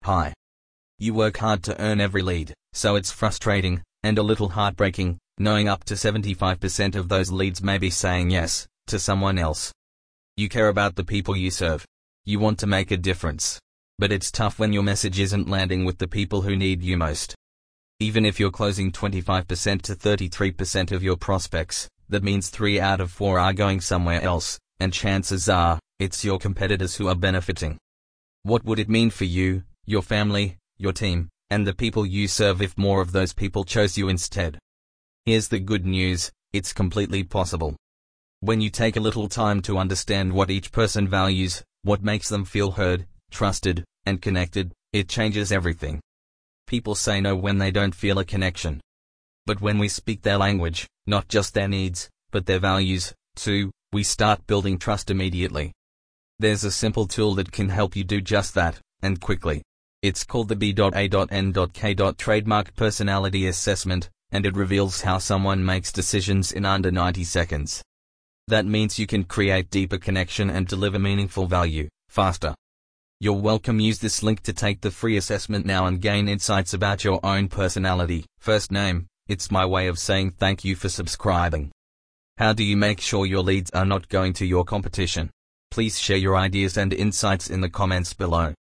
Hi. You work hard to earn every lead, so it's frustrating, and a little heartbreaking, knowing up to 75% of those leads may be saying yes to someone else. You care about the people you serve. You want to make a difference. But it's tough when your message isn't landing with the people who need you most. Even if you're closing 25% to 33% of your prospects, that means 3 out of 4 are going somewhere else, and chances are, it's your competitors who are benefiting. What would it mean for you, your family, your team, and the people you serve if more of those people chose you instead? Here's the good news, it's completely possible. When you take a little time to understand what each person values, what makes them feel heard, trusted, and connected, it changes everything. People say no when they don't feel a connection. But when we speak their language, not just their needs, but their values, too, we start building trust immediately. There's a simple tool that can help you do just that, and quickly. It's called the B.A.N.K. Trademark Personality Assessment, and it reveals how someone makes decisions in under 90 seconds. That means you can create deeper connection and deliver meaningful value, faster. You're welcome. Use this link to take the free assessment now and gain insights about your own personality. First name, it's my way of saying thank you for subscribing. How do you make sure your leads are not going to your competition? Please share your ideas and insights in the comments below.